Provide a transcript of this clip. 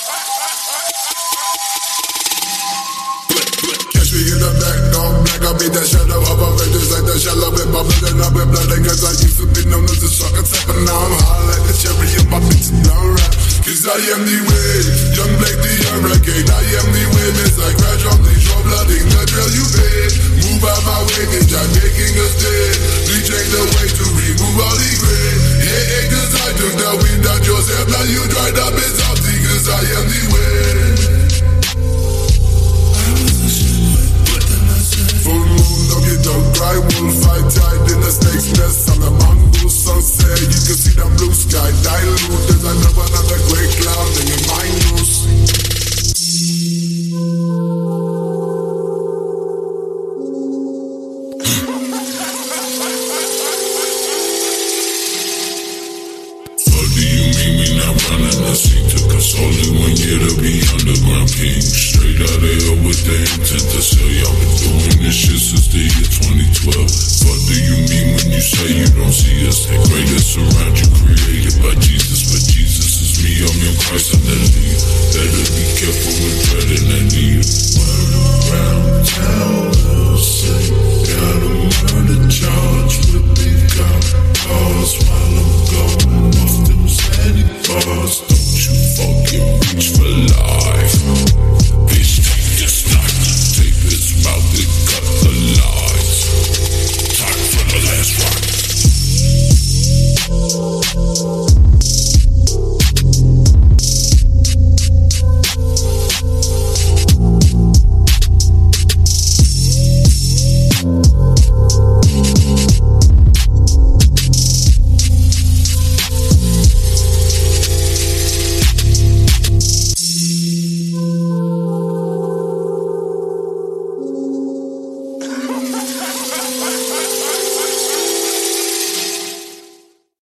Catch me in the back, dog black. I be that shadow of a red, just like the shallow with my blood and I with blood. Cause I used to be known as a shark attack, but now I'm high like the cherry in my bitch down rap. Cause I am the way, young Blake the hurricane. I am the witness, I crash on the shore, blooding the trail you paid. Move out my way, bitch, I'm making a stand. Please change the way to remove all the gray. Yeah, cause I took the wind out yourself, now you dried up and salty. Cause I am the way. Full moon, don't get don't cry. Wolf fight tight in the snake's nest. On the mongoose sunset, you can see the blue sky dilute. There's another great cloud in your mind loose. What do you mean we not running the scene? Took us only 1 year to be underground king. Straight out of here with the intent to sell. Y'all been doing this shit since the year 2012. What do you mean when you say you don't see us? That greatest around you created by Jesus. But Jesus is me, I'm your Christ.